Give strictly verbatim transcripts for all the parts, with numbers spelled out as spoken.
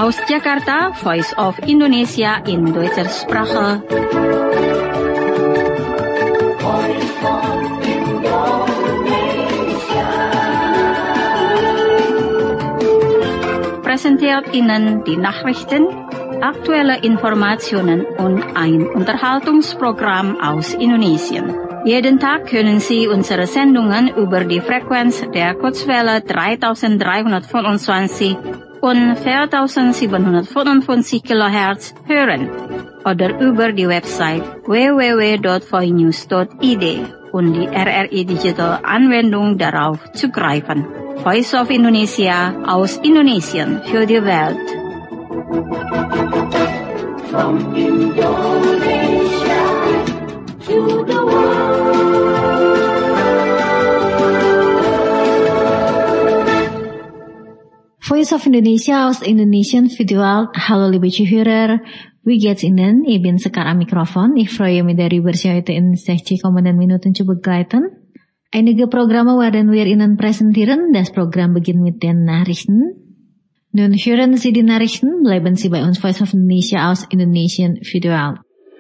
Aus Jakarta, Voice of Indonesia in Deutscher Sprache. Präsentiert Ihnen die Nachrichten, aktuelle Informationen und ein Unterhaltungsprogramm aus Indonesien. Jeden Tag können Sie unsere Sendungen über die Frequenz der Kurzwelle dreitausenddreihundertfünfundzwanzig und viertausendsiebenhundertfünfundfünfzig Kilohertz hören oder über die Website w w w punkt voinews punkt i d und die R R I Digital Anwendung darauf zugreifen. Voice of Indonesia aus Indonesien für die Welt. From Indonesia to the world. Voice of Indonesia aus Indonesian Video. Hallo liebe Zuhörer, wie geht's Ihnen? Ich bin Sekar am Mikrofon. Ich freue mich darüber, Sie heute in sechzig kommenden Minuten zu begleiten. Einige Programme werden wir Ihnen präsentieren. Das Programm beginnt mit den Nachrichten. Nun hören Sie die Nachrichten, bleiben Sie bei uns Voice of Indonesia aus Indonesian Video.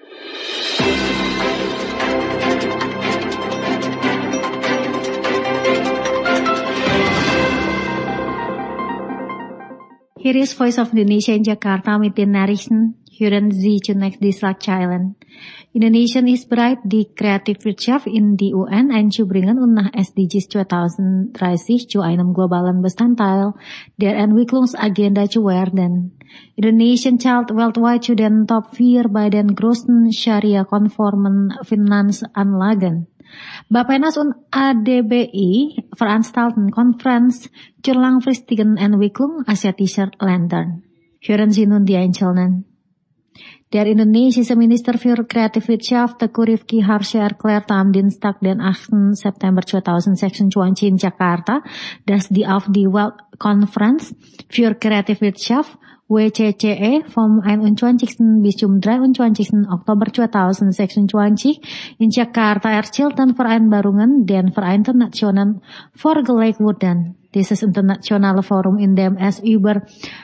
Here is Voice of Indonesia in Jakarta mit den Nachrichten. Hören Sie zunächst die Schlagzeilen. Indonesia is bereit, die Kreativwirtschaft in die U N einzubringen und nach S D Gs zwanzig dreißig zu einem globalen Bestandteil der Entwicklungsagenda zu werden. Indonesia zählt weltweit zu den Top vier bei den größten Scharia-konformen Finanzanlagen. Bappenas und A D B I veranstalten Konferenz zur langfristigen Entwicklung asiatischer Länder. Hören Sie nun die Einzelnen. Der indonesische Minister für Kreativwirtschaft Teuku Rifki Harsha erklärte am Dienstag, den achten September zweitausendsechsundzwanzig in Jakarta, dass die auf die Weltkonferenz für Kreativwirtschaft W C C E vom einundzwanzigsten bis zum dreiundzwanzigsten Oktober zweitausendsechsundzwanzig in Jakarta erzielten Vereinbarungen den Vereinten Nationen vorgelegt wurden. Dieses internationale Forum, in dem es über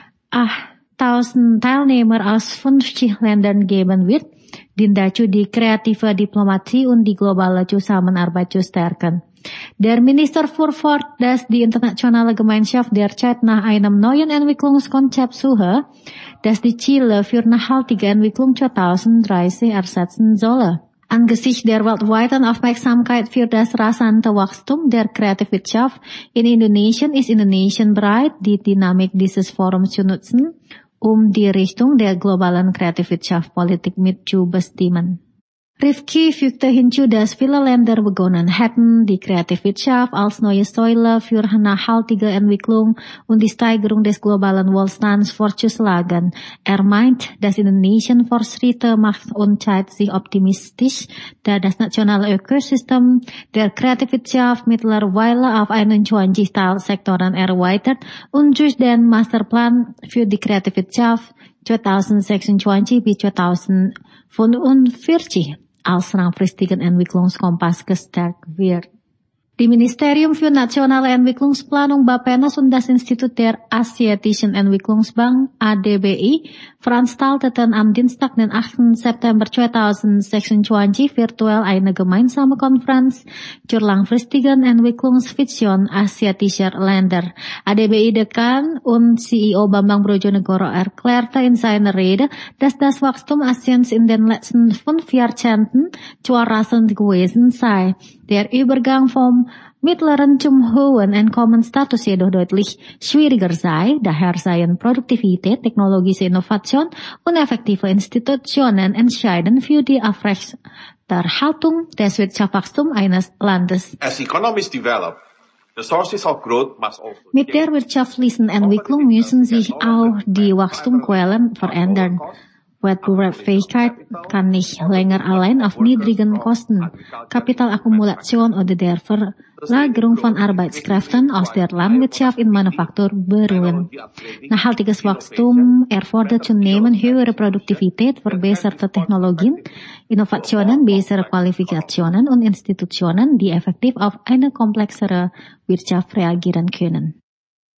achttausend Teilnehmer aus fünfzig Ländern geben wird, dient dazu, die kreative Diplomatie und die globale Zusammenarbeit zu stärken. Der Minister fuhr fort, dass die internationale Gemeinschaft derzeit nach einem neuen Entwicklungskonzept suche, das die Ziele für nachhaltige Entwicklung zwanzig dreißig ersetzen solle. Angesichts der weltweiten Aufmerksamkeit für das rasante Wachstum der Kreativwirtschaft in Indonesien ist Indonesien bereit, die Dynamik dieses Forums zu nutzen, um die Richtung der globalen Kreativwirtschaftspolitik mitzubestimmen. Rifki fügte hinzu, dass viele Länder begonnen hätten, die Kreativwirtschaft als neue Säule für nachhaltige Entwicklung und die Steigerung des globalen Wohlstands vorzuschlagen. Er meint, dass Indonesien Fortschritte macht und zeigt sich optimistisch, da das nationale Ökosystem der Kreativwirtschaft mittlerweile auf einundzwanzig Teilsektoren erweitert und durch den Masterplan für die Kreativwirtschaft zweitausendsechsundzwanzig bis zweitausendfünfundvierzig als langfristigen Entwicklungskompass gestärkt wird. Die Ministerium für nationale Entwicklungsplanung Bappenas und das Institut der Asiatischen Entwicklungsbank A D B I veranstalteten am Dienstag, den achten September zweitausendsechsundzwanzig virtuell eine gemeinsame Konferenz zur langfristigen Entwicklungsvision asiatischer Länder. A D B I-Dekan und C E O Bambang Brojonegoro erklärte in seiner Rede, dass das Wachstum Asiens in den letzten fünf Jahrzehnten zwar rasant gewesen sei. Der Übergang vom mittleren zum hohen Einkommensstatus jedoch deutlich schwieriger sei, daher seien Produktivität, technologische Innovation und effektive Institutionen entscheidend für die Aufrechterhaltung des Wirtschaftswachstums eines Landes. As economies develop, the sources of growth must also Mit der wirtschaftlichen Entwicklung müssen sich auch die Wachstumsquellen verändern. Wettbewerbsfähigkeit kann nicht länger allein auf niedrigen Kosten, Kapitalakkumulation oder der Verlagerung von Arbeitskräften aus der Landwirtschaft in Manufaktur beruhen. Nachhaltiges Wachstum erfordert zunehmend höhere Produktivität, verbesserte Technologien, Innovationen, bessere Qualifikationen und Institutionen, die effektiv auf eine komplexere Wirtschaft reagieren können.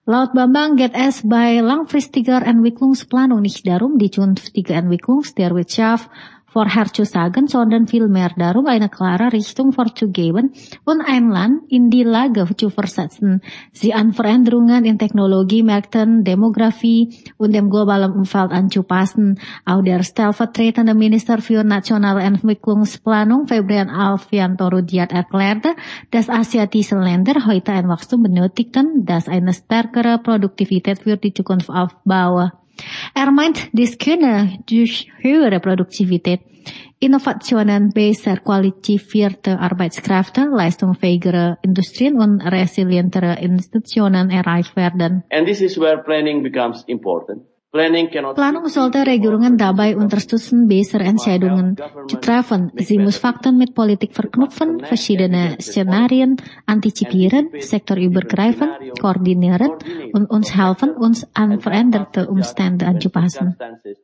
Laut Bambang get es by langfristiger Entwicklungsplanung nicht darum, die zukünftige Entwicklung der Wirtschaft vorherzusagen, sondern vielmehr darum, eine klare Richtung vorzugeben und ein Land in die Lage zu versetzen, sie an Veränderungen in Technologie, Märkten, Demografie und dem globalen Umfeld anzupassen. Auch der stellvertretende Minister für nationale Entwicklungsplanung, Febrian Alfianto Rudiat, erklärte, dass asiatische Länder heute ein Wachstum benötigten, das eine stärkere Produktivität für die Zukunft aufbaue. Er meint, dies könne durch höhere Produktivität, Innovationen, besser qualifizierte Arbeitskräfte, leistungsfähigere Industrien und resilientere Institutionen erreicht werden. And this is where planning becomes important. Planning cannot Planung sollte Regierungen dabei unterstützen, bessere Entscheidungen zu treffen. Sie muss Fakten mit Politik verknüpfen, verschiedene Szenarien antizipieren, sektorübergreifend koordinieren und uns helfen, uns an veränderte Umstände anzupassen.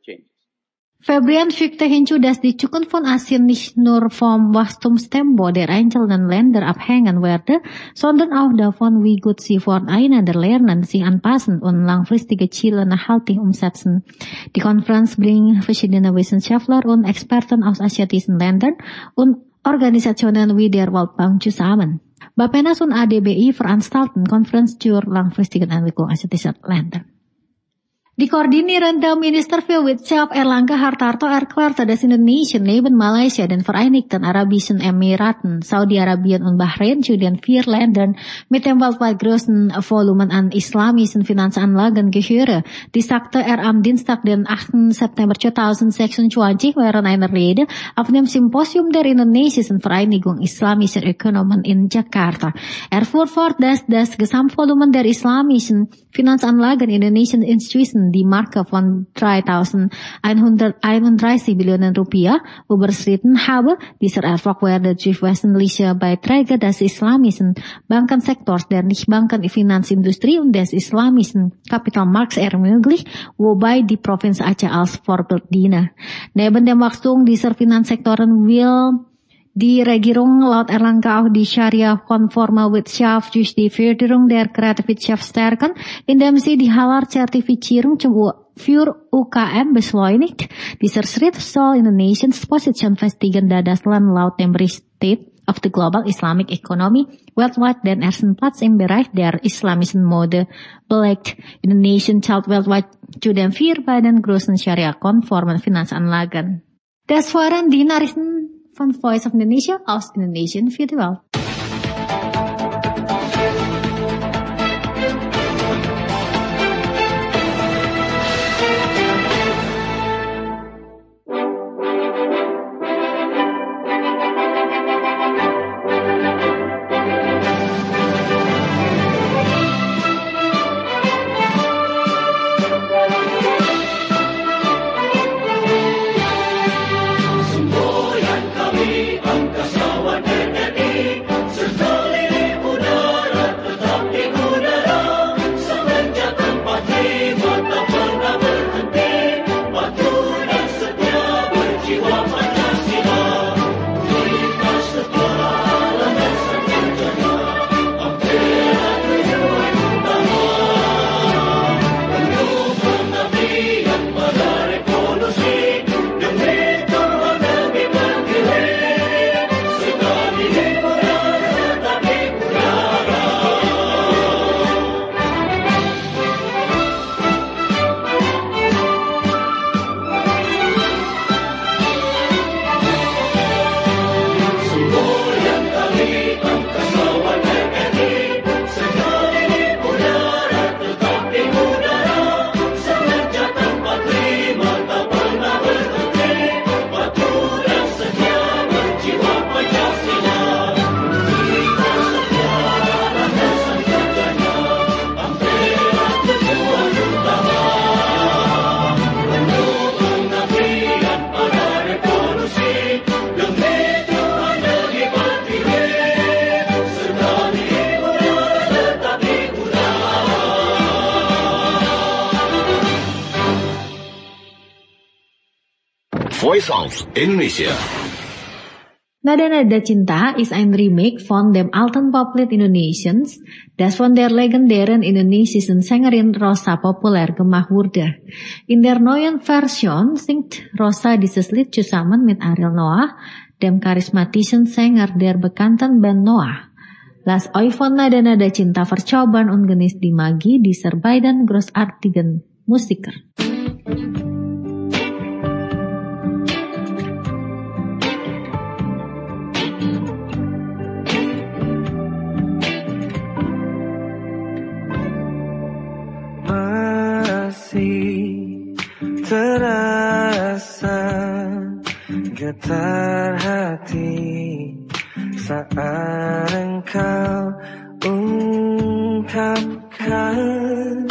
Febrian fügte hinzu, dass die Zukunft von Asien nicht nur vom Wachstumstempo der einzelnen Länder abhängen werde, sondern auch davon, wie gut sie voneinander lernen, sich anpassen und langfristige Ziele nachhaltig umsetzen. Die Konferenz bringt verschiedene Wissenschaftler und Experten aus asiatischen Ländern und Organisationen wie der Weltbank zusammen. Bappenas und A D B I veranstalten Konferenz zur langfristigen Entwicklung asiatischer Länder. Die koordinierende Minister für Wirtschaft Erlangga Hartarto erklärte, dass Indonesien neben Malaysia, den Vereinigten Arabischen Emiraten, Saudi-Arabien und Bahrain zu den vier Ländern mit dem weltweit größten Volumen an islamischen Finanzanlagen gehöre. Dies sagte er am Dienstag, den achten September zweitausendsechsundzwanzig, während einer Rede auf dem Symposium der Indonesischen Vereinigung Islamischer Ökonomen in Jakarta. Er fuhr fort, dass das Gesamtvolumen der islamischen Finanzanlagen Indonesischen Institutionen die Marke von dreitausendeinhunderteinunddreißig Billionen Rupiah überschritten habe. Dieser Erfolg werde durch wesentliche Beiträge des islamischen Bankensektors, der Nichtbankenfinanzindustrie und des islamischen Kapitalmarkts ermöglicht, wobei die Provinz Aceh als Vorbild diene. Neben dem Wachstum dieser Finanzsektoren will die Regierung laut Erlangga auch die Scharia-konforme Wirtschaft durch die Förderung der Kreativwirtschaft stärken, indem sie die Halal-Zertifizierung für U K M beschleunigt. Dieser Schritt soll Indonesiens Position festigen, da das Land laut dem Bericht State of the Global Islamic Economy weltweit den ersten Platz im Bereich der islamischen Mode belegt. Indonesien zählt weltweit zu den vier beiden größten Scharia-konformen Finanzanlagen. Das waren die Nachrichten von Voice of Indonesia aus Indonesien für die Welt. Voice of Indonesia. Nada-Nada Cinta is ein remake von dem alten Poplied Indonesiens, das von der legendären indonesischen Sängerin Rosa populär gemacht wurde. In der neuen Version singt Rosa dieses Lied zusammen mit Ariel Noah, dem charismatischen Sänger der bekannten Band Noah. Lass euch von Nada-Nada Cinta vercoban und genießt die Magie dieser beiden großartigen Musiker. Terasa getar hati saat engkau ungkapkan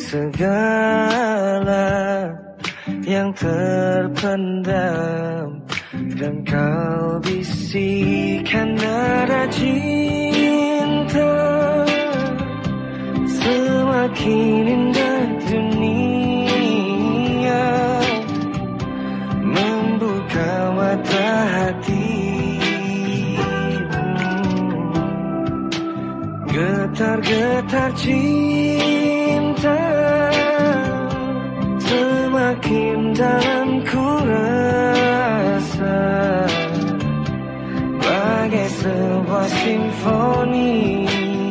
segala yang terpendam dan kau bisikan nada cinta. Semakin indah dunia membuka mata hati, getar-getar cinta semakin dalam ku rasa, bagai sebuah simfoni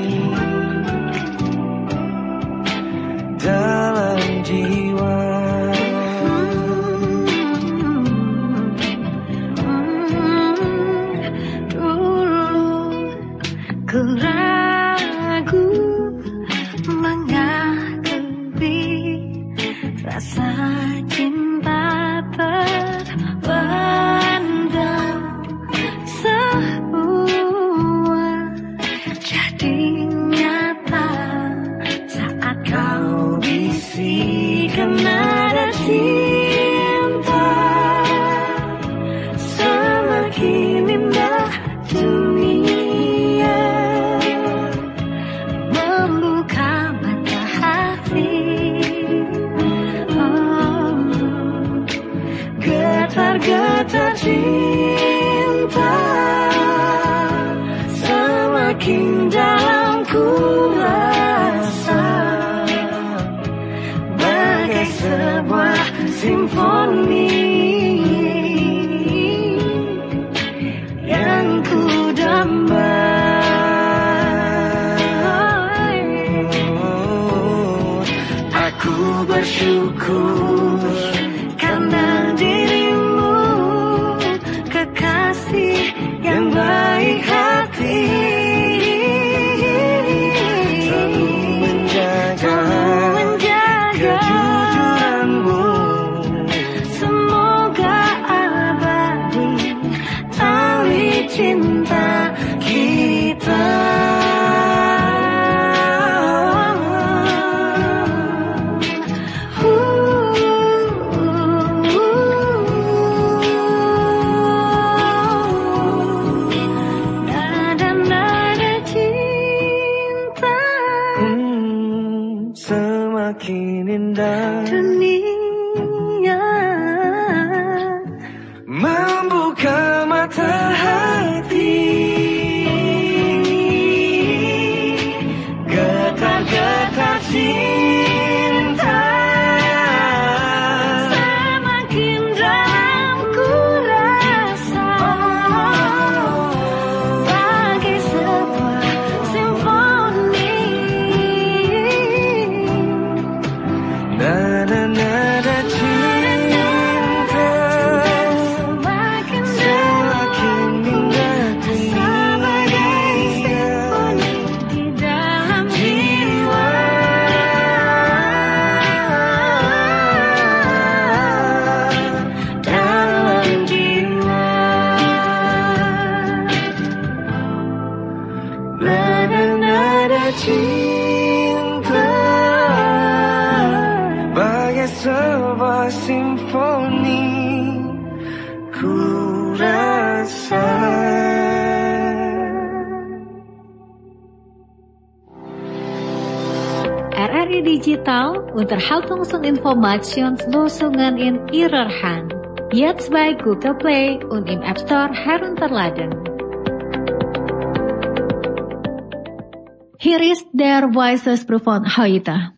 dalam jiwa. Dulu ku ragu mengakui rasa cinta terpendam, semua jadi nyata saat kau bisikan nada cinta. Semakin indah dunia membuka mata hati, oh, getar-getar cinta semakin dalam ku rasa, bagai sebuah simfoni yang ku damba. Aku bersyukur karena dirimu, kekasih yang baik hati, selalu menjaga, menjaga kejujuranmu, semoga abadi tali cinta kita. Semakin indah dunia membuka mata hati, getar-getar cinta semakin dalam ku rasa, bagai sebuah simfoni. Nada-nada cinta semakin indah dunia, bagai simfoni di dalam jiwa. Dalam jiwa. Nada-nada cinta bagai sebuah simfoni ku rasa. R R I Digital Unterhaltungsinformationslösungen in Ihrer Hand. Jetzt bei Google Play und im App Store herunterladen. Hier ist der Voicespruch von heute.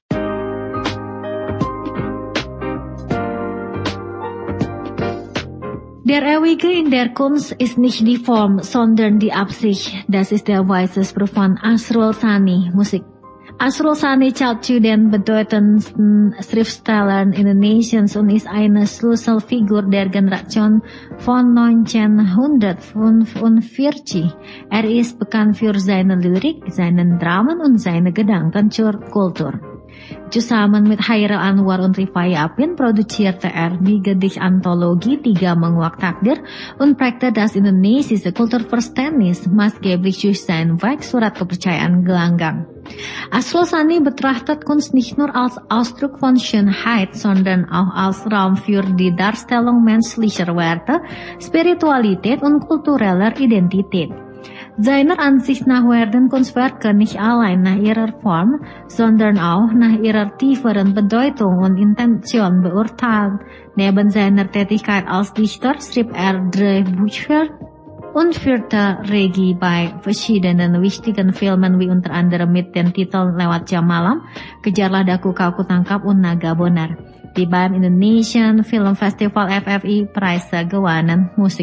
Der Ewige in der Kunst ist nicht die Form, sondern die Absicht. Das ist der Voicespruch von Asrul Sani, Musik. Asrul Sani zählt zu den bedeutendsten Schriftstellern Indonesiens und ist eine Schlüsselfigur der Generation von neunzehnhundertfünfundvierzig. Er ist bekannt für seine Lyrik, seinen Dramen und seine Gedanken zur Kultur. Zusammen mit Hairil Anwar und Rifai Apin produzierte er die Gedichtanthologie Tiga Menguak Takdir und prägte das indonesische Kulturverständnis maßgeblich durch sein Werk Surat Kepercayaan Gelanggang. Asrul Sani betrachtet Kunst nicht nur als Ausdruck von Schönheit, sondern auch als Raum für die Darstellung menschlicher Werte, Spiritualität und kultureller Identität. Seiner Ansicht nach werden Kunstwerke nicht allein nach ihrer Form, sondern auch nach ihrer tieferen Bedeutung und Intention beurteilt. Neben seiner Tätigkeit als Dichter schrieb er Drehbücher und führte Regie bei verschiedenen wichtigen Filmen wie unter anderem mit den Titeln Lewat Jam Malam, Kejarlah Daku Kau Kutangkap und Naga Bonar di beim Indonesian Film Festival F F I Preise Gewonnen Musik.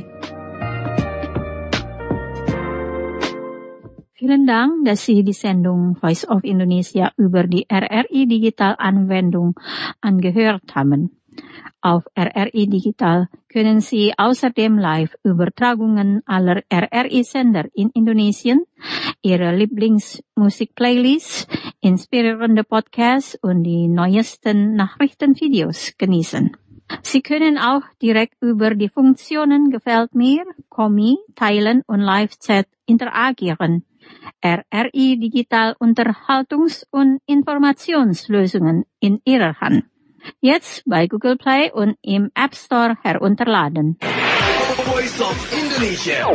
Vielen Dank, dass Sie die Sendung Voice of Indonesia über die R R I Digital Anwendung angehört haben. Auf R R I Digital können Sie außerdem Live-Übertragungen aller R R I-Sender in Indonesien, Ihre Lieblingsmusik-Playlists, inspirierende Podcasts und die neuesten Nachrichtenvideos genießen. Sie können auch direkt über die Funktionen Gefällt mir, Kommi, Teilen und Live-Chat interagieren. R R I Digital Unterhaltungs- und Informationslösungen in Ihrer Hand. Jetzt bei Google Play und im App Store herunterladen. Voice of Indonesia.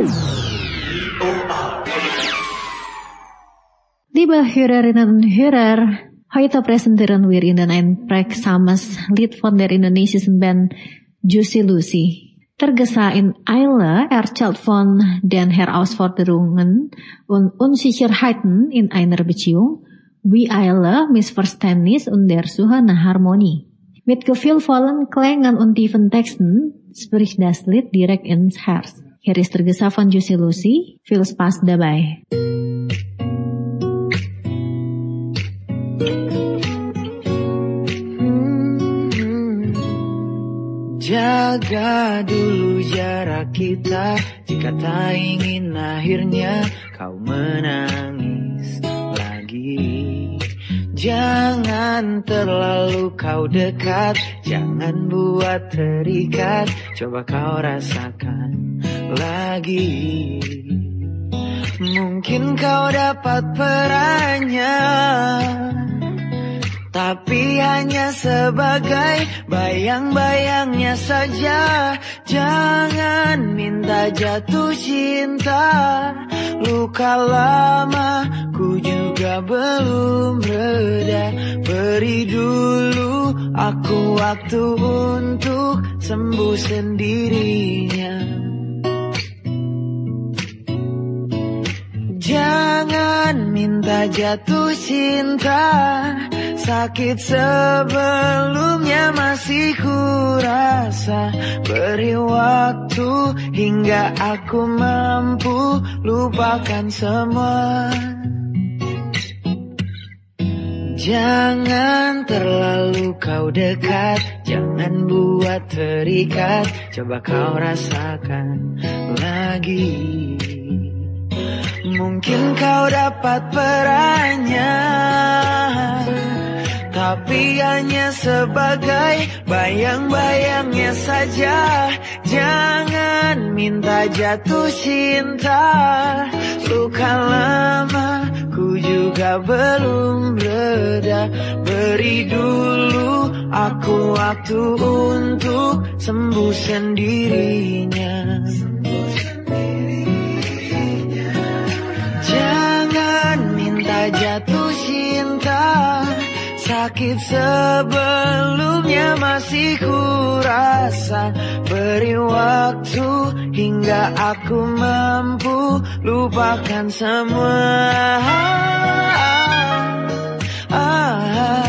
Liebe Hörerinnen und Hörer, heute präsentieren wir Ihnen ein prägsames Lied von der indonesischen Band Juicy Lucy. Tergesa in Eile erzählt von den Herausforderungen und Unsicherheiten in einer Beziehung, wie Eile Missverständnis und der Suche nach Harmonie. Mit gefühlvollen Klängen und tiefen Texten spricht das Lied direkt ins Herz. Hier ist Tergesa von Juicy Lucy, viel Spaß dabei. Jaga dulu jarak kita, jika tak ingin akhirnya kau menangis lagi. Jangan terlalu kau dekat, jangan buat terikat, coba kau rasakan lagi. Mungkin kau dapat perannya, tapi hanya sebagai bayang-bayangnya saja. Jangan minta jatuh cinta, luka lama ku juga belum reda. Beri dulu aku waktu untuk sembuh sendirinya. Jangan minta jatuh cinta, sakit sebelumnya masih kurasa. Beri waktu hingga aku mampu lupakan semua. Jangan terlalu kau dekat, jangan buat terikat, coba kau rasakan lagi. Mungkin kau dapat perannya, tapi hanya sebagai bayang-bayangnya saja. Jangan minta jatuh cinta, luka lama ku juga belum reda. Beri dulu aku waktu untuk sembuh sendirinya. Jangan minta jatuh cinta, sakit sebelumnya masih kurasa. Beri waktu hingga aku mampu lupakan semua. ah, ah.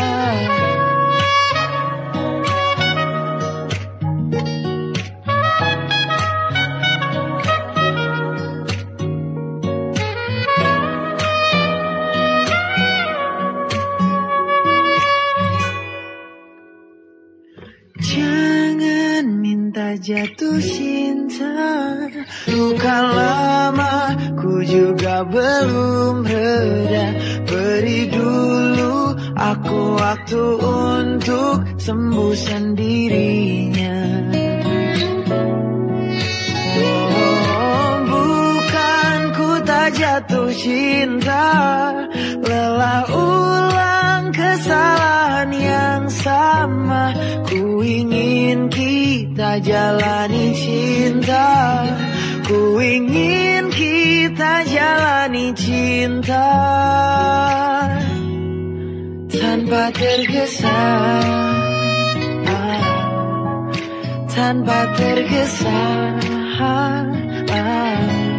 Jangan minta jatuh cinta, luka lama ku juga belum reda. Beri dulu aku waktu untuk sembuh sendirinya. Oh, bukan ku tak jatuh cinta, lelah ulang kesalahan yang sama. Ku ingin kita jalani cinta, ku ingin kita jalani cinta tanpa tergesa, ah, tanpa tergesa. ah, ah.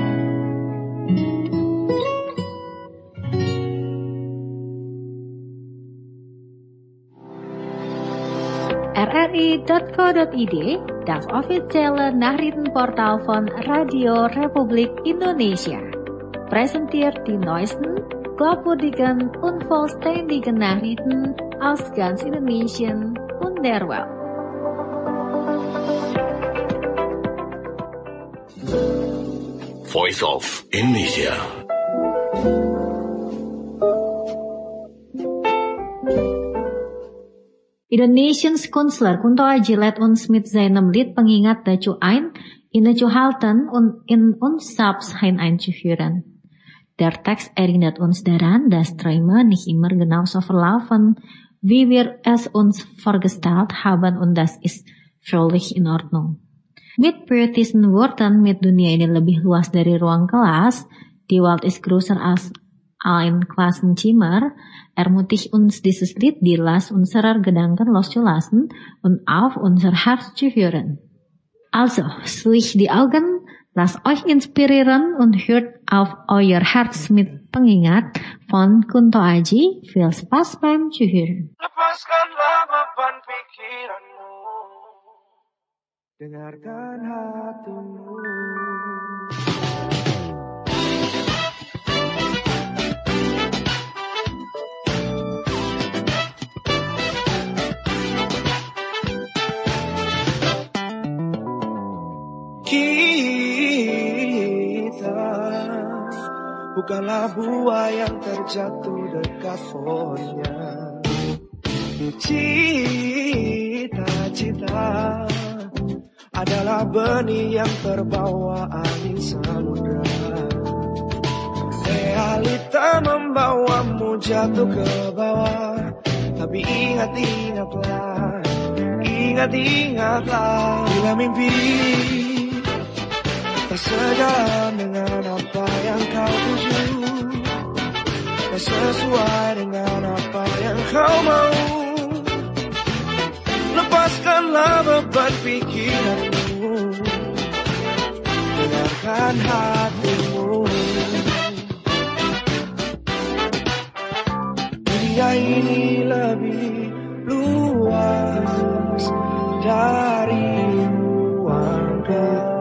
R R I dot co dot I D, das offizielle Nachrichtenportal von Radio Republik Indonesia, präsentiert die neuesten, glaubwürdigen und vollständigen Nachrichten aus ganz Indonesien und der Welt. Voice of Indonesia. Indonesians Künstler Kunto Aji lädt uns mit seinem Lied Pengingat dazu ein, innezuhalten und in uns selbst hineinzuführen. Der Text erinnert uns daran, dass Träume nicht immer genauso verlaufen, wie wir es uns vorgestellt haben, und das ist völlig in Ordnung. Mit poetischen Worten, mit Dunia ini lebih luas dari ruang kelas, die Welt ist größer als ein Klassenzimmer, ermutigt uns dieses Lied, die Last unserer Gedanken loszulassen und auf unser Herz zu hören. Also, schließt die Augen, lasst euch inspirieren und hört auf euer Herz mit Pengingat von Kunto Aji. Viel Spaß beim Zuhören. Lepaskanlah beban pikiranmu, dengarkan hatimu. Kita bukanlah buah yang terjatuh dekat pohonnya. Cita-cita adalah benih yang terbawa angin samudra. Realita membawamu jatuh ke bawah, tapi ingat-ingatlah, ingat-ingatlah, bila mimpi tak sejalan dengan apa yang kau tuju, tak sesuai dengan apa yang kau mau, lepaskanlah beban pikiranmu, dengarkan hatimu. Dunia ini lebih luas dari ruang kelas.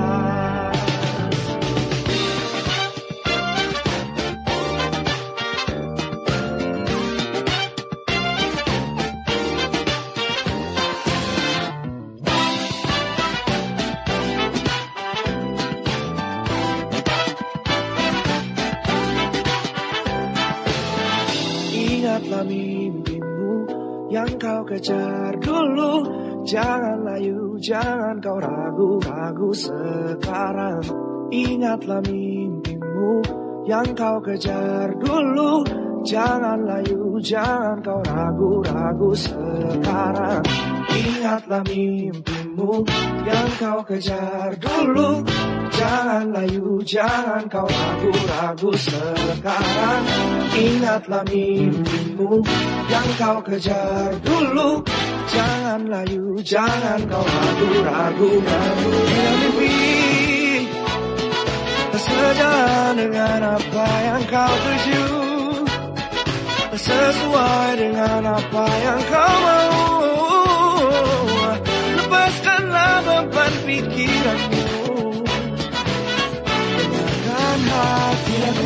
Ingatlah mimpimu yang kau kejar dulu, jangan layu, jangan kau ragu-ragu sekarang. Ingatlah mimpimu yang kau kejar dulu, jangan layu, jangan kau ragu-ragu sekarang. Ingatlah mimpimu mimpimu yang kau kejar dulu. Jangan layu, jangan kau ragu-ragu sekarang. Ingatlah mimpimu yang kau kejar dulu. Jangan layu, jangan kau ragu-ragu. Bila mimpi sejalan dengan apa yang kau tuju, sesuai dengan apa yang kau mau, lepaskanlah beban pikiranmu, dengarkan hatimu.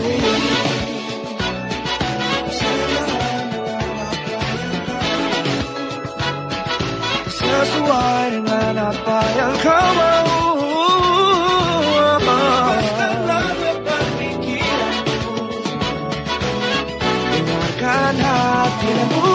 Sesuai dengan apa yang kau mau, lepaskanlah beban pikiranmu, dengarkan hatimu.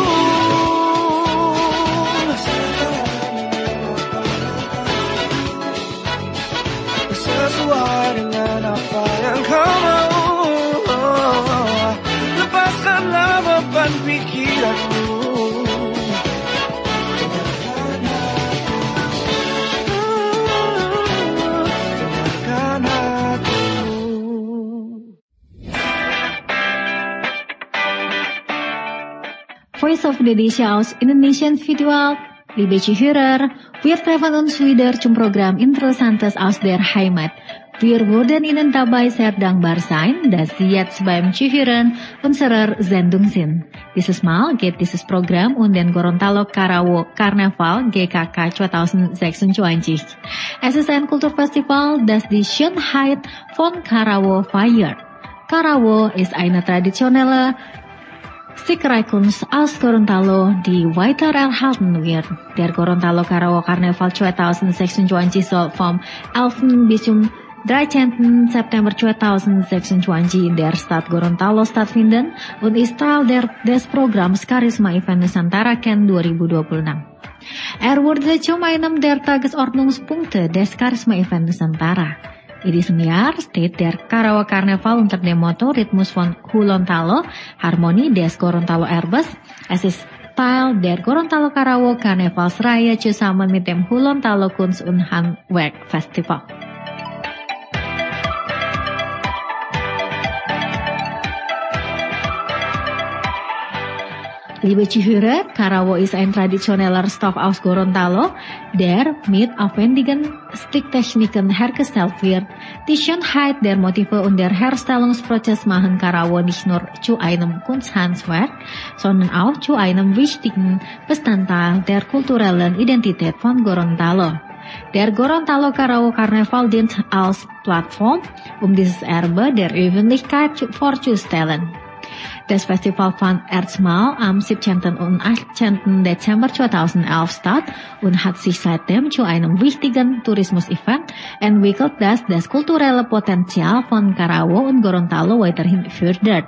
Sesuai dengan apa yang kau mau, lepaskanlah beban pikiranmu. Voice of Indonesia aus Indonesian Virtual, liebe Zuhörer, wir treffen uns wieder zum Programm Interessantes aus der Heimat. Wir würden Ihnen dabei sehr dankbar sein, dass Sie jetzt beim Zuhören unserer Sendung sind. Dieses Mal geht dieses Programm um den Gorontalo Karawo Karneval G K K zwanzig sechsundzwanzig. Es ist ein Kulturfestival, das die Schönheit von Karawo feiert. Karawo ist eine traditionelle Stickereikunst aus Gorontalo, die weiter erhalten wird. Der Gorontalo Karawo Karneval zwanzig sechsundzwanzig soll vom elften bis zum dreizehnten September zwanzig sechsundzwanzig in der Stadt Gorontalo stattfinden und ist Teil der, des Programms Charisma Event Nusantara Camp dua ribu dua puluh enam. Er wurde zum einem der Tagesordnungspunkte des Charisma Event Nusantara. In diesem Jahr steht der Karawo Karneval unter dem Motto Rhythmus von Gorontalo, Harmonie des Gorontalo Erbes. Es ist Teil der Gorontalo Karawo Karnevalsreihe zusammen mit dem Gorontalo Kunst- und Handwerk Festival. Liebe Zuhörer, Karawo ist ein traditioneller Stoff aus Gorontalo, der mit aufwendigen Sticktechniken hergestellt wird. Die Schönheit der Motive und der Herstellungsprozess machen Karawo nicht nur zu einem Kunsthandwerk, sondern auch zu einem wichtigen Bestandteil der kulturellen Identität von Gorontalo. Der Gorontalo Karawo Karneval dient als Plattform, um dieses Erbe der Öffentlichkeit vorzustellen. Das Festival fand erstmal am siebzehnten und achtzehnten Dezember zweitausendelf statt und hat sich seitdem zu einem wichtigen Tourismus-Event entwickelt, das das kulturelle Potenzial von Karawo und Gorontalo weiterhin fördert.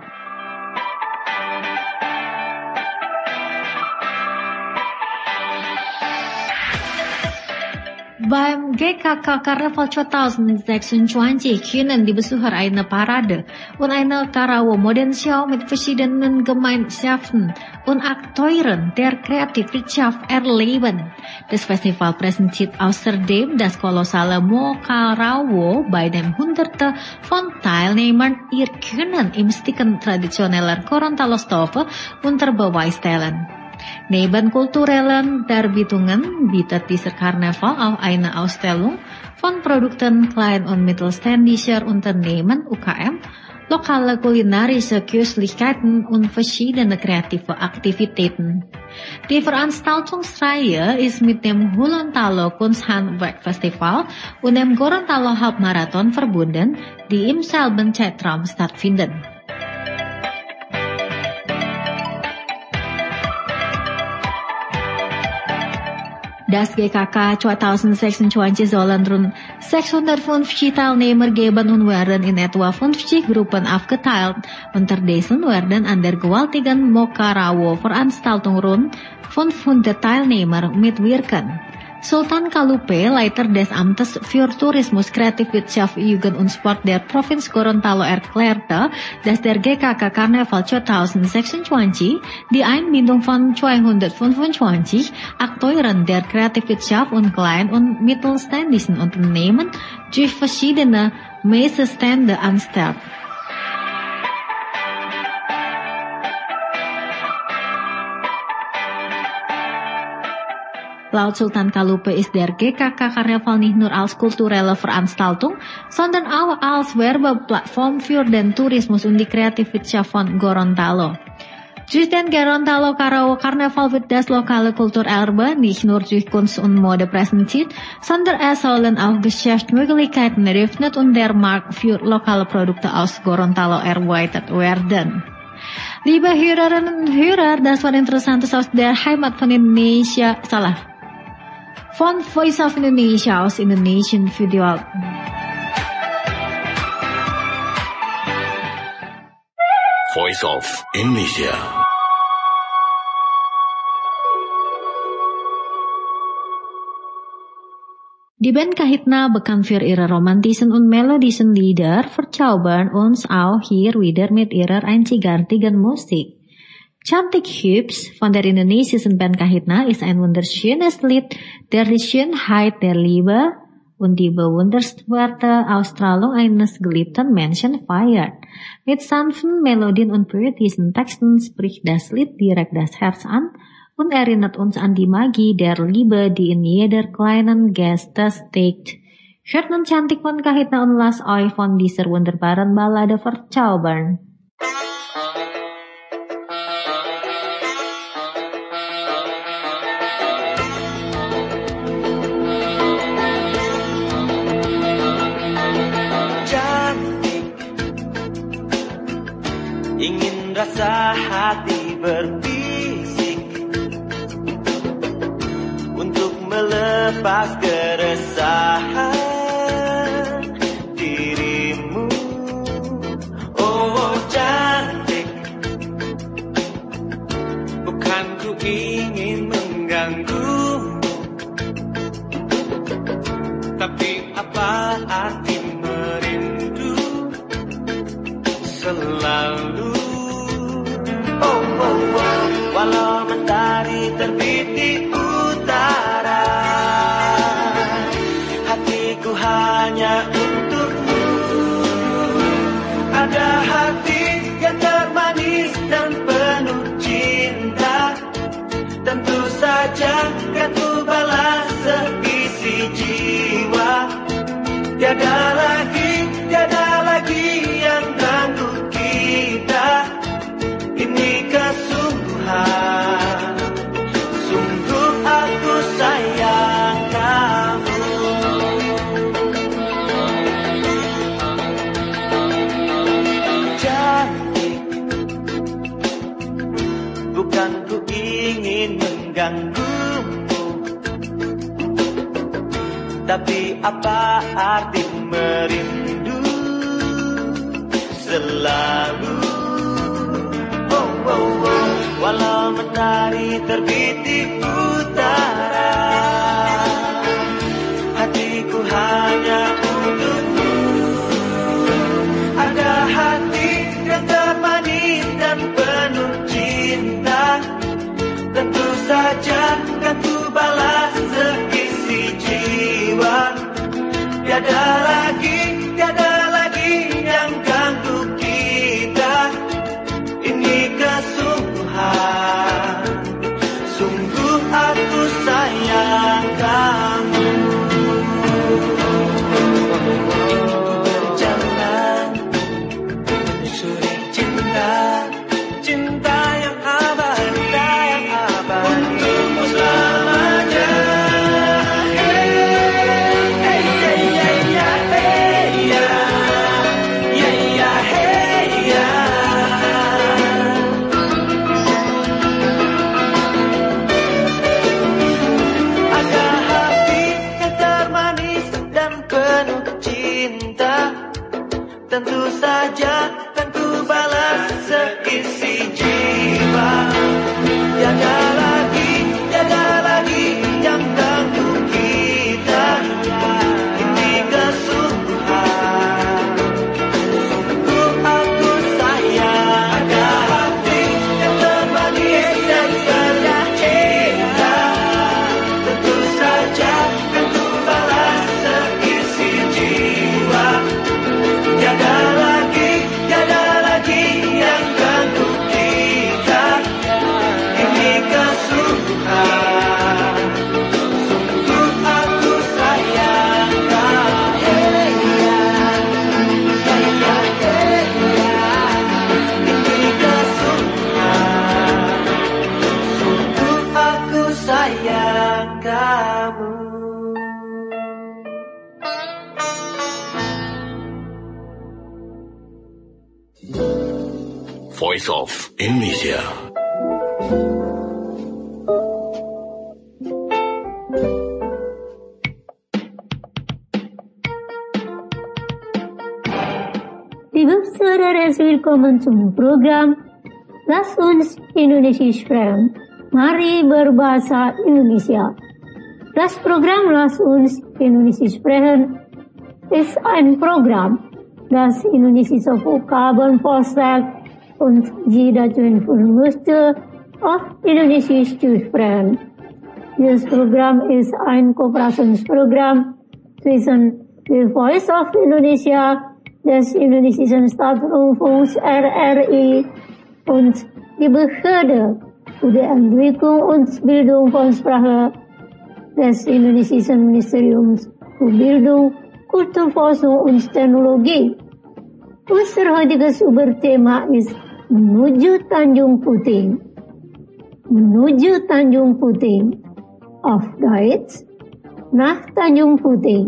Beim G K K Karneval zwanzig sechsundzwanzig können die Besucher eine Parade und eine Karawo-Modenshow mit verschiedenen Gemeinschaften und Akteuren der Kreativwirtschaft erleben. Das Festival präsentiert außerdem das kolossale Mo Karawo, bei dem Hunderte von Teilnehmern ihr Können im Sticken traditioneller Gorontalo-Stoffe unter Beweis stellen. Neben kulturellen Darbietungen bietet dieser Karneval auch eine Ausstellung von Produkten klein- und mittelständischer Unternehmen U K M, lokale kulinarische Köstlichkeiten und verschiedene kreative Aktivitäten. Die Veranstaltungsreihe ist mit dem Gorontalo Kunsthandwerk Festival und dem Gorontalo Halbmarathon verbunden, die im selben Zeitraum stattfinden. Das G K K zwanzig sechsundzwanzig sollen rund sechshundertfünfzig Teilnehmer geben und werden in etwa fünfzig Gruppen aufgeteilt. Unterdessen werden an der gewaltigen Mo Karawo Veranstaltung rund fünfhundert Teilnehmer mitwirken. Sultan Kalupe later des Amtes für Tourismus Kreativwirtschaft Jugend und Sport der Provinz Gorontalo erklärte, dass der G K K Karneval zwanzig sechsundzwanzig die Einbindung von zweihundertfünfundzwanzig Akteuren der Kreativwirtschaft und kleinen und mittelständischen Unternehmen durch verschiedene Messestände anstellt. Laut Sultan Kalupe ist der G K K Karneval nicht nur als kulturelle Veranstaltung, sondern auch als Werbeplattform für den Tourismus und die Kreativwirtschaft von Gorontalo. Durch den Gorontalo Karawa Karneval wird das lokale Kulturerbe nicht nur durch Kunst und Mode präsentiert, sondern es sollen auch Geschäftsmöglichkeiten eröffnet und der Markt für lokale Produkte aus Gorontalo erweitert werden. Liebe Hörerinnen und Hörer, das war Interessantes aus der Heimat von Indonesia, salah, von Voice of Indonesia aus Indonesian Video. Voice of Indonesia. Die Band Kahitna bekannt für ihre romantischen und melodischen Lieder verzaubern uns auch hier wieder mit ihrer einzigartigen Musik. Cantik Hübsch von der indonesischen Band Kahitna ist ein wunderschönes Lied, der die Schönheit der Liebe und die bewundernswerte Ausstrahlung eines geliebten Menschen feiert. Mit sanften Melodien und poetischen Texten spricht das Lied direkt das Herz an und erinnert uns an die Magie der Liebe, die in jeder kleinen Geste steckt. Hört nun Cantik von Kahitna und lasst euch von dieser wunderbaren Ballade verzaubern. Ingin rasa hati berbisik untuk melepas keresahan dirimu. Oh cantik, bukan ku ingin mengganggumu, tapi apa arti merindu selalu. Oh, oh, oh, walau mentari terbit di utara, hatiku hanya untukmu. Ada hati yang termanis dan penuh cinta, tentu saja kan ku balas seisi jiwa. Tiada lagi, tiada lagi yang ganggu kita. Ini kesungguhan, sungguh aku sayang kamu. Cantik, bukan ku ingin mengganggumu, tapi apa arti merindu selalu. Oh, oh, oh, walau mentari terbit di utara, hatiku hanya untukmu. Ada hati yang termanis dan penuh cinta, tentu saja kan ku balas seisi jiwa. Tiada lagi, tiada lagi yang ganggu kita. Ini kesungguhan, sungguh aku sayang kamu. Berjalan menyusuri cinta, cinta yang abadi, yang abadi untukmu selamanya. Hey, hey, hey, hey, yeah, hey, yeah, yeah, yeah, hey, yeah. Ada hati yang termanis dan penuh cinta, tentu saja kan ku balas seisi jiwa. Tiada lagi, tiada lagi yang ganggu kita. Voice of Indonesia. Liebe Zuhörer, herzlich willkommen zum Programm Lass uns Indonesisch sprechen. Mari berbahasa Indonesia. Das Programm Lass uns Indonesisch sprechen ist ein Programm, das indonesische Vokabeln vorstellt und Sie dazu informieren möchte, auf Indonesisch zu sprechen. Dieses Programm ist ein Kooperationsprogramm zwischen The Voice of Indonesia, des indonesischen Staatsrundfunks R R I und die Behörde für die Entwicklung und Bildung von Sprache des indonesischen Ministeriums für Bildung, Kulturforschung und Teknologi. Unser heutiges Überthema ist Menuju Tanjung Puting. Menuju Tanjung Puting. Auf Deutsch, nach Tanjung Puting.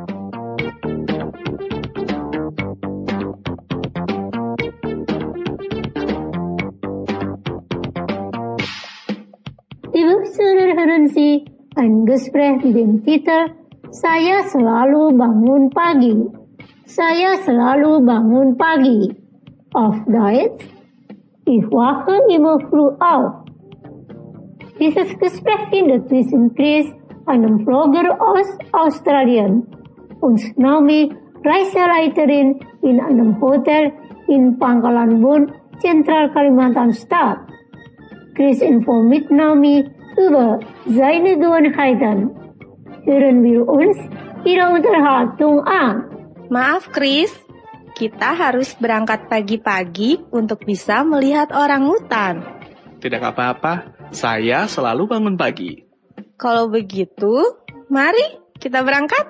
Liebe Zuhörer, hören Sie ein Gespräch mit dem Titel Saya selalu bangun pagi. Saya selalu bangun pagi. Auf Deutsch, ich wache immer früh auf. Dieses Gespräch findet zwischen Chris, einem Vlogger aus Australien, und Naomi, Reiseleiterin in einem Hotel in Pangkalan Bun, Zentral Kalimantan Stadt. Chris informiert Naomi über seine Gewohnheiten. Hören wir uns ihre Unterhaltung an. Maaf Chris, kita harus berangkat pagi-pagi untuk bisa melihat orangutan. Tidak apa-apa, saya selalu bangun pagi. Kalau begitu, mari kita berangkat.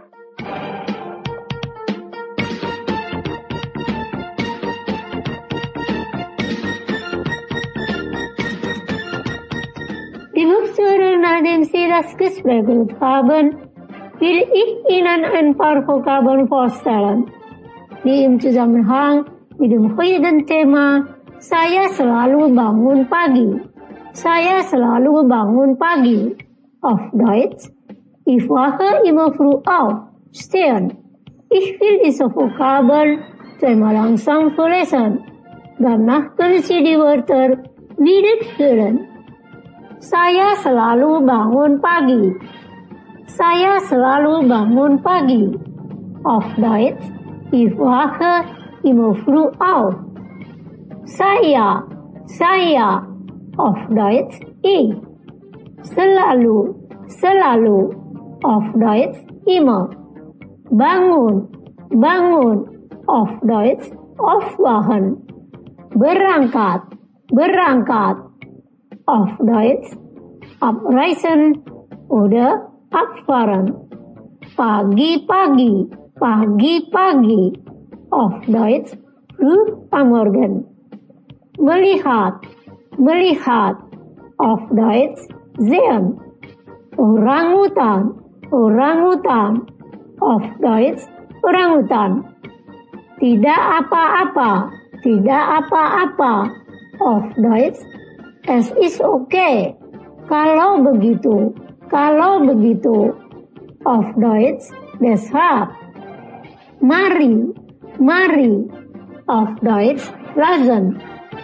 Liebe Zuhörer, nachdem Sie das Gespräch gehört haben, will ich Ihnen ein paar Vokabeln vorstellen, die im Zusammenhang mit dem heutigen Thema Saya selalu bangun pagi. Saya selalu bangun pagi. Auf Deutsch, ich wache immer früh auf, stehen. Ich will diese Vokabeln zweimal langsam vorlesen. Danach können Sie die Wörter wiederholen. Saya selalu bangun pagi. Saya selalu bangun pagi. Auf Deutsch, ich wache immer früh auf. Saya, saya. Auf Deutsch, ich. Selalu, selalu. Auf Deutsch, immer. Bangun, bangun. Auf Deutsch, aufwachen. Berangkat, berangkat. Auf Deutsch, abreisen oder abfahren. Pagi-pagi, pagi-pagi. Auf Deutsch, früh am Morgen. Melihat, melihat. Auf Deutsch, sehen. Orangutan, orangutan. Auf Deutsch, orangutan. Tidak apa-apa, tidak apa-apa. Auf Deutsch, es ist okay. Kalau begitu, kalau begitu. Auf Deutsch, deshalb. Mari, mari. Auf Deutsch, lassen.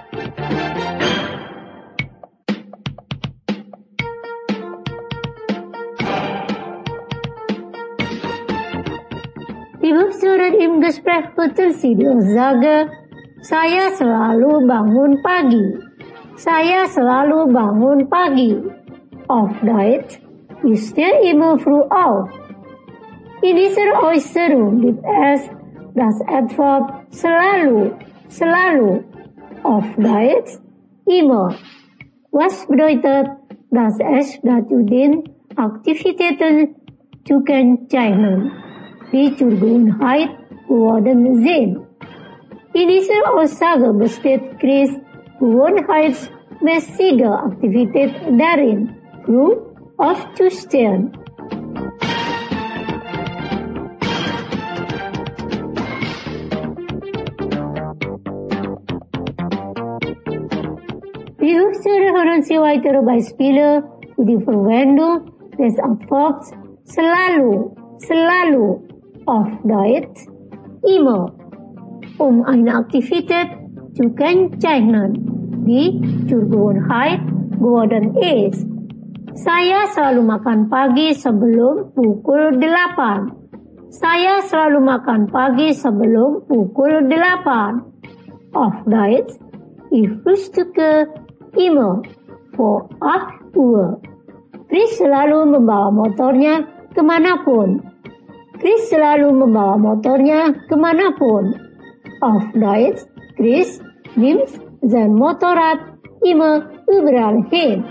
Liebe Zuhörer, im Gespräch betul Sie die Aussage, saya selalu bangun pagi. Saya selalu bangun pagi. Auf Deutsch, ich stehe immer früh auf. In dieser Äußerung gibt es das Adverb selalu, selalu. Auf Deutsch, immer. Was bedeutet, dass es dazu dient, Aktivitäten zu kennzeichnen, die zur Gewohnheit geworden sind. In dieser Aussage besteht Chris gewohnheitsmäßige Aktivität darin, früh aufzustehen. Die Höchste hören Sie weitere Beispiele für die Verwendung des Adverbs selalu, selalu, auf Deutsch immer, um eine Aktivität zu kennzeichnen, die zur Gewohnheit geworden ist. Saya selalu makan pagi sebelum pukul delapan. Saya selalu makan pagi sebelum pukul delapan. Auf Deutsch, ich frühstücke immer vor acht Uhr. Chris selalu membawa motornya kemanapun. Chris selalu membawa motornya kemanapun. Auf Deutsch, Chris nimmt sein Motorrad immer überall hin.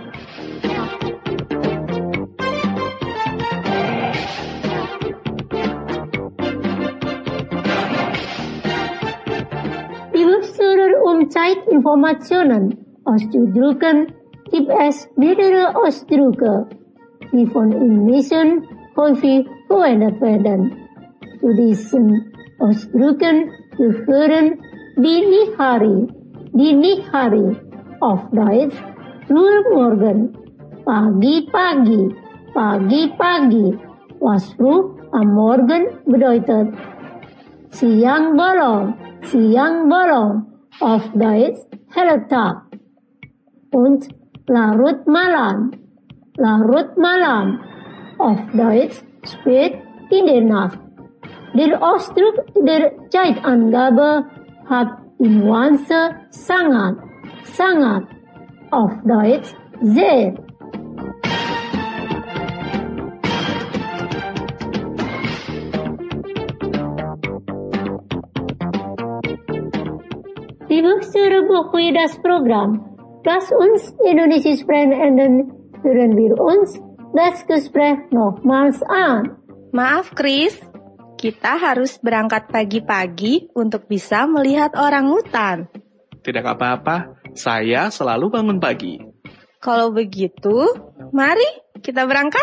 Die Webserie um Zeitinformationen auszudrücken gibt es mehrere Ausdrücke, die von Indonesiern häufig verwendet werden. Zu diesen Ausdrücken gehören dini hari, dini hari, auf Deutsch früher Morgen, pagi-pagi, pagi-pagi, was früh am Morgen bedeutet siang bolong, siang bolong, auf Deutsch heller Tag, und larut malam, larut malam, auf Deutsch spät in der Nacht. Der Ausdruck der Zeitangabe hat in Nuance sangat, sangat, auf Deutsch sehr. Die höchste Woche das Programm. Lass uns Indonesisch sprechen und dann hören wir uns das Gespräch nochmals an. Maaf Chris, kita harus berangkat pagi-pagi untuk bisa melihat orangutan. Tidak apa-apa, saya selalu bangun pagi. Kalau begitu, mari kita berangkat.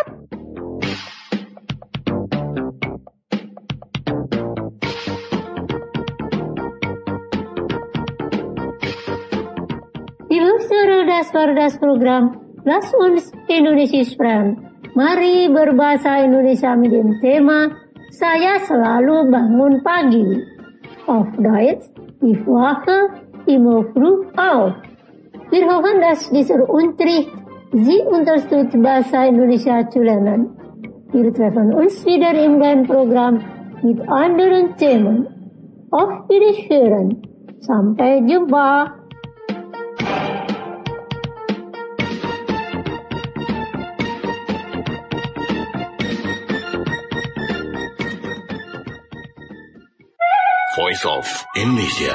Die höchste das Vardas Program. Lass uns Indonesisch sprechen. Mari berbahasa Indonesia mit dem Thema Saya selalu bangun pagi. Auf Deutsch, ich wache immer früh auf. Wir hoffen, dass dieser Unterricht Sie unterstützt, Bahasa Indonesia zu lernen. Wir treffen uns wieder im neuen Programm mit anderen Themen. Auf Wiederhören. Sampai jumpa. Voice of Indonesia.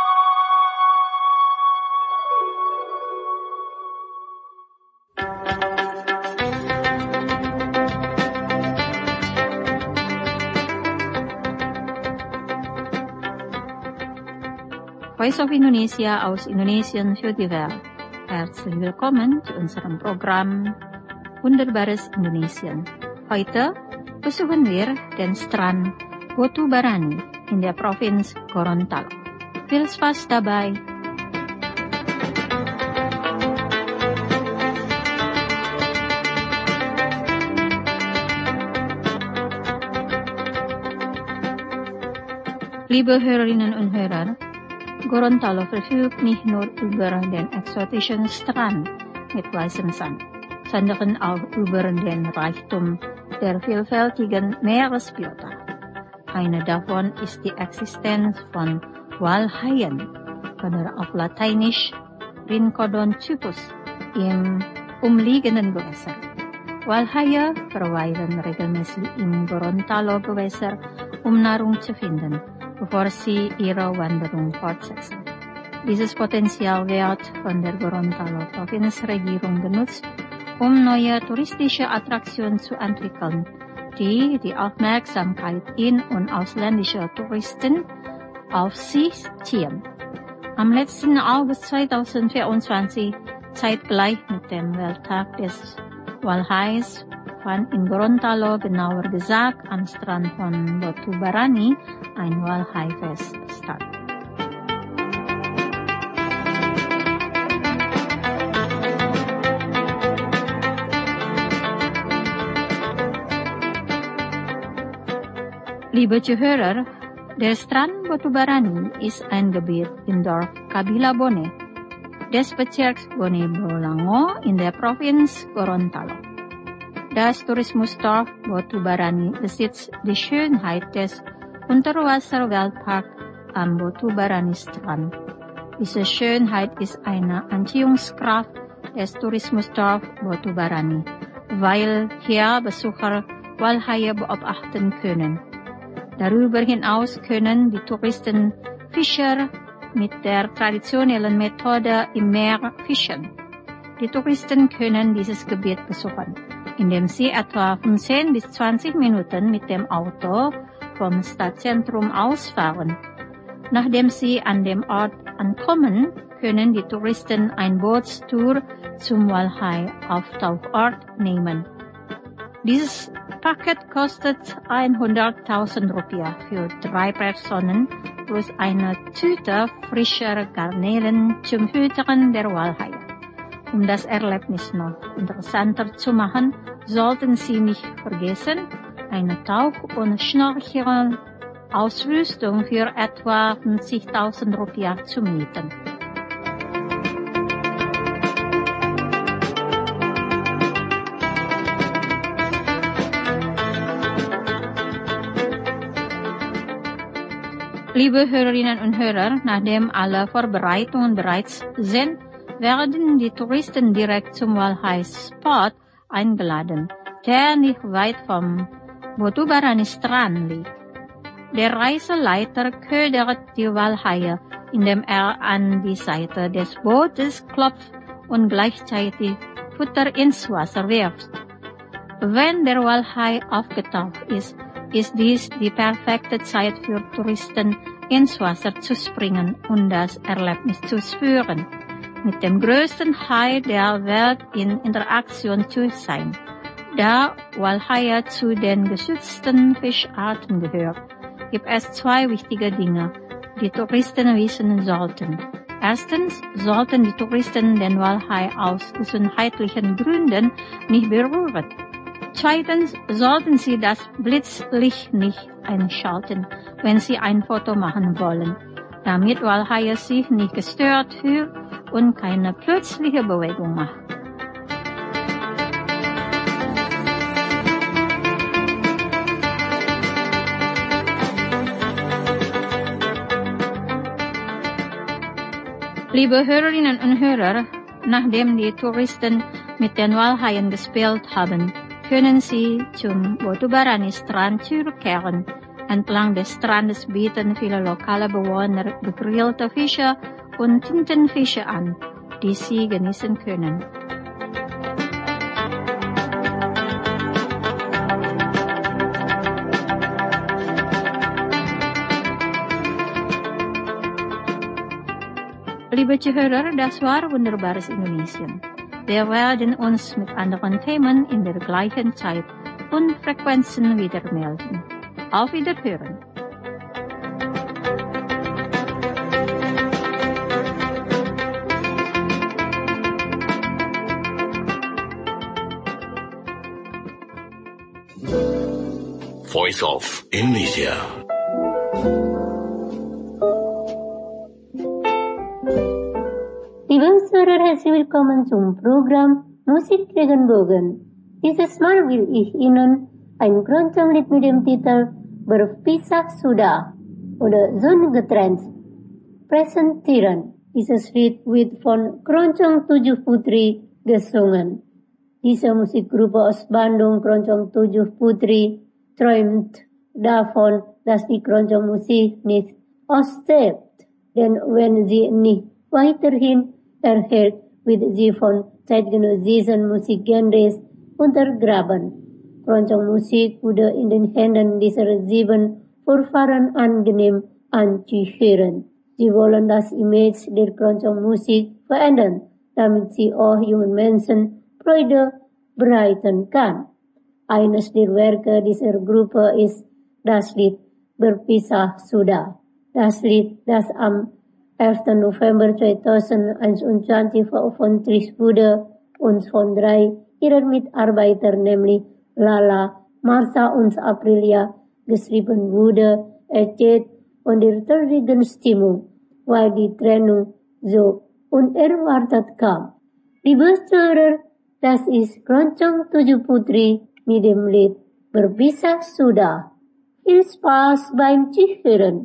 Voice of Indonesia aus Indonesien für die Welt. Herzlich willkommen zu unserem Programm Wunderbares Indonesien. Heute besuchen wir den Strand Batu Barani in der Provinz Gorontalo. Viel Spaß dabei! Liebe Hörerinnen und Hörer, Gorontalo verfügt nicht nur über den exotischen Strand mit weißem Sand, sondern auch über den Reichtum der vielfältigen Meeresbiota. Eine davon ist die Existenz von Walhaien oder auf Lateinisch Rhincodon-Typus im umliegenden Gewässer. Walhaie verweilen regelmäßig im Gorontalo-Gewässer, um Nahrung zu finden, bevor sie ihre Wanderung fortsetzen. Dieses Potenzial wird von der Gorontalo-Provinzregierung genutzt, um neue touristische Attraktionen zu entwickeln, die die Aufmerksamkeit in- und ausländischer Touristen auf sich ziehen. Am letzten August zweitausendvierundzwanzig, zeitgleich mit dem Welttag des Walhais, fand in Gorontalo, genauer gesagt am Strand von Batu Barani, ein Walhaifest statt. Liebe Zuhörer, der Strand Batubarani ist ein Gebiet im Dorf Kabila Bone, des Bezirks Bone Bolango in der Provinz Gorontalo. Das Tourismusdorf Batubarani besitzt die Schönheit des Unterwasserweltparks am Batubarani-Strand. Diese Schönheit ist eine Anziehungskraft des Tourismusdorf Batubarani, weil hier Besucher Walhaie beobachten können. Darüber hinaus können die Touristen Fischer mit der traditionellen Methode im Meer fischen. Die Touristen können dieses Gebiet besuchen, indem sie etwa fünfzehn bis zwanzig Minuten mit dem Auto vom Stadtzentrum ausfahren. Nachdem sie an dem Ort ankommen, können die Touristen eine Bootstour zum Walhaie-Auftauchort nehmen. Dieses Paket kostet hunderttausend Rupiah für drei Personen plus eine Tüte frischer Garnelen zum Füttern der Walhaie. Um das Erlebnis noch interessanter zu machen, sollten Sie nicht vergessen, eine Tauch- und Schnorchel-Ausrüstung für etwa fünfzigtausend Rupiah zu mieten. Liebe Hörerinnen und Hörer, nachdem alle Vorbereitungen bereits sind, werden die Touristen direkt zum Walhaie-Spot eingeladen, der nicht weit vom Batubarani-Strand liegt. Der Reiseleiter ködert die Walhaie, indem er an die Seite des Bootes klopft und gleichzeitig Futter ins Wasser wirft. Wenn der Walhaie aufgetaucht ist, ist dies die perfekte Zeit für Touristen, ins Wasser zu springen und das Erlebnis zu spüren, mit dem größten Hai der Welt in Interaktion zu sein. Da Walhaie zu den geschützten Fischarten gehört, gibt es zwei wichtige Dinge, die Touristen wissen sollten. Erstens sollten die Touristen den Walhaie aus gesundheitlichen Gründen nicht berühren. Zweitens sollten Sie das Blitzlicht nicht einschalten, wenn Sie ein Foto machen wollen, damit Walhaie sich nicht gestört fühlt und keine plötzliche Bewegung macht. Liebe Hörerinnen und Hörer, nachdem die Touristen mit den Walhaien gespielt haben, können Sie zum Batubarani-Strand zurückkehren. Entlang des Strandes bieten viele lokale Bewohner gegrillte Fische und Tintenfische an, die Sie genießen können. Liebe Zuhörer, das war Wunderbares Indonesien. Wir werden uns mit anderen Themen in der gleichen Zeit und Frequenzen wieder melden. Auf Wiederhören! Voice of Indonesia. Liebe Hörer, herzlich willkommen zum Programm Musik Regenbogen. Dieses Mal will ich Ihnen ein Keroncong-Lied mit dem Titel Berpisah Sudah oder Sun getrennt präsentieren. Dieses Lied wird von Keroncong Tujuh Putri gesungen. Diese Musikgruppe aus Bandung, Keroncong Tujuh Putri, träumt davon, dass die Keroncong-Musik nicht ausstirbt. Denn wenn sie nicht weiterhin erhält, wird sie von zeitgenössischen Musikgenres untergraben. Keroncong-Musik wurde in den Händen dieser sieben Vorfahren angenehm anzuhören. Sie wollen das Image der Keroncong-Musik verändern, damit sie auch jungen Menschen Freude bereiten kann. Eines der Werke dieser Gruppe ist das Lied Berpisah Sudah. Das Lied, das am elften November zweitausendeinundzwanzig veröffentlicht wurde und von drei ihrer Mitarbeiter, nämlich Lala, Martha und Aprilia, geschrieben wurde, erzählt von der traurigen Stimmung, weil die Trennung so unerwartet kam. Liebe Zuhörer, das ist Keroncong Tujuh Putri mit dem Lied Berpisah Sudah. Viel Spaß beim Zuhören.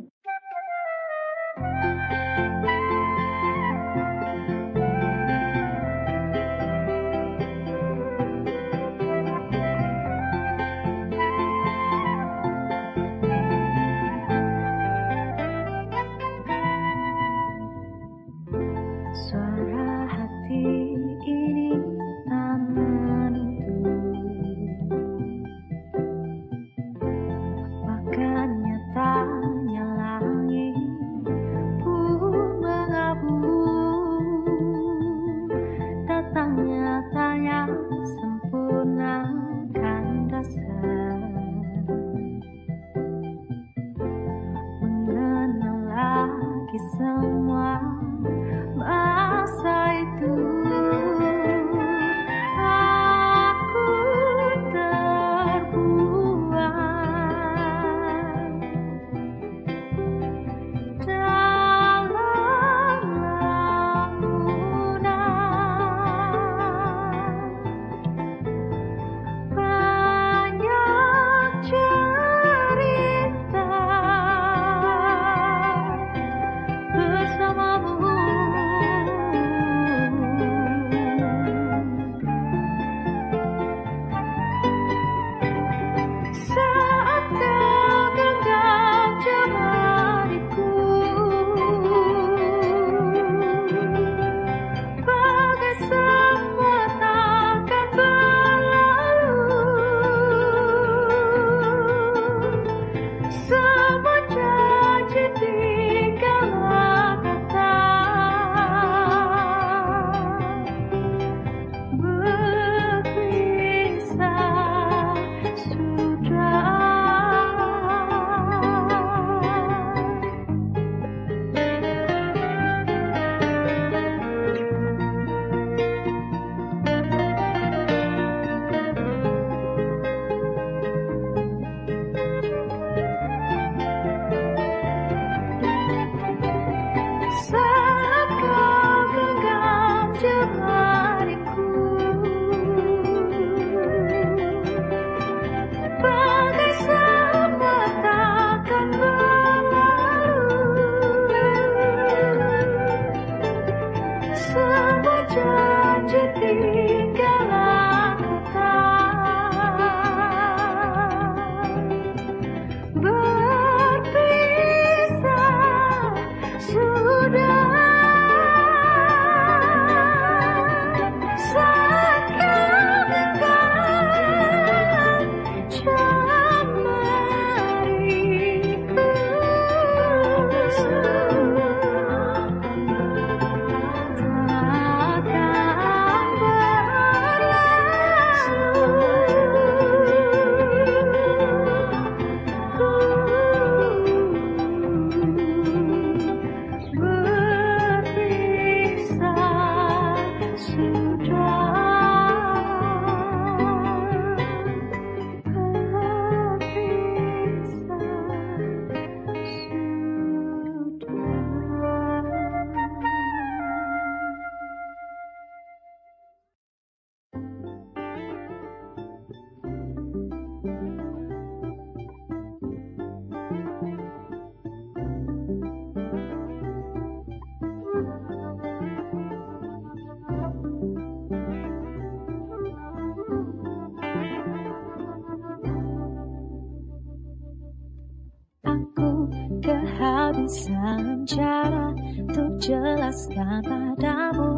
kehabisan cara untuk jelaskan padamu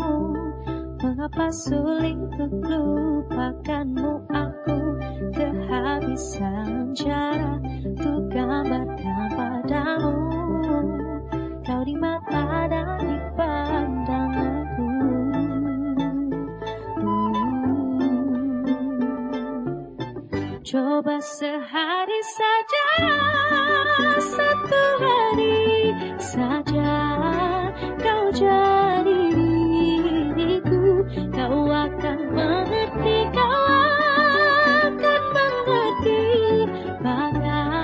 mengapa sulit untuk lupakanmu. Aku kehabisan cara untuk gambarkan padamu kau di mata dan di pandanganku. Coba sehari saja, satu hari saja kau jadi diriku, kau akan mengerti, kau akan mengerti bagaimana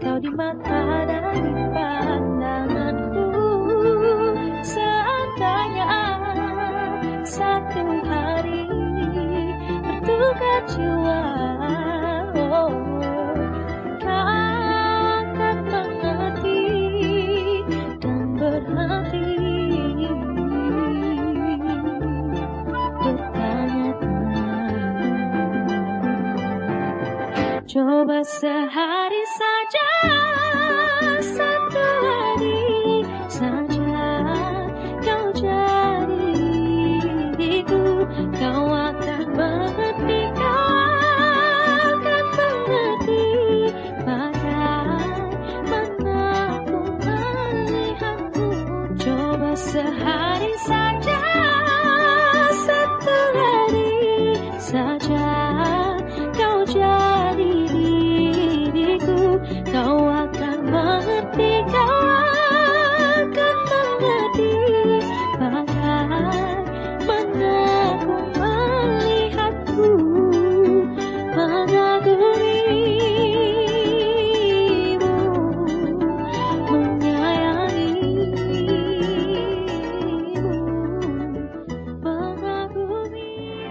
kau di mata dan di pandanganku. Seandainya satu hari bertukar jiwa, oh, kau akan mengerti dan berhenti bertanya-tanya. Coba sehari saja, satu hari saja kau jadi diriku, kau akan mengerti, kau akan mengerti bagaimana aku melihatmu. Coba sehari saja, satu hari saja kau jadi diriku, kau akan mengerti, kau akan mengerti bagaimana aku melihatmu, mengagumimu, menyayangimu, mengagumi.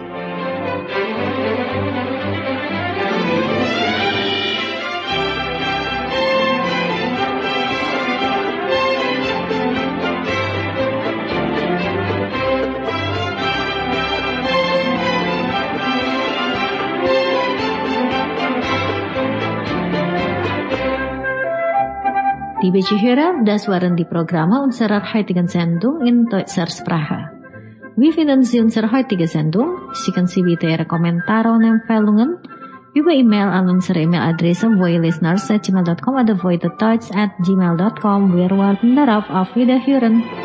Die Bezuhörer, das waren die Programme unserer heutigen Sendung in deutscher Sprache. Wir finden Sie unsere heutige Sendung. Schicken Sie bitte Ihre Kommentare und Empfehlungen über E-Mail an unsere E-Mail-Adresse voilisteners at gmail dot com oder voidedeutsch at gmail dot com. Wir warten darauf. Auf Wiederhören.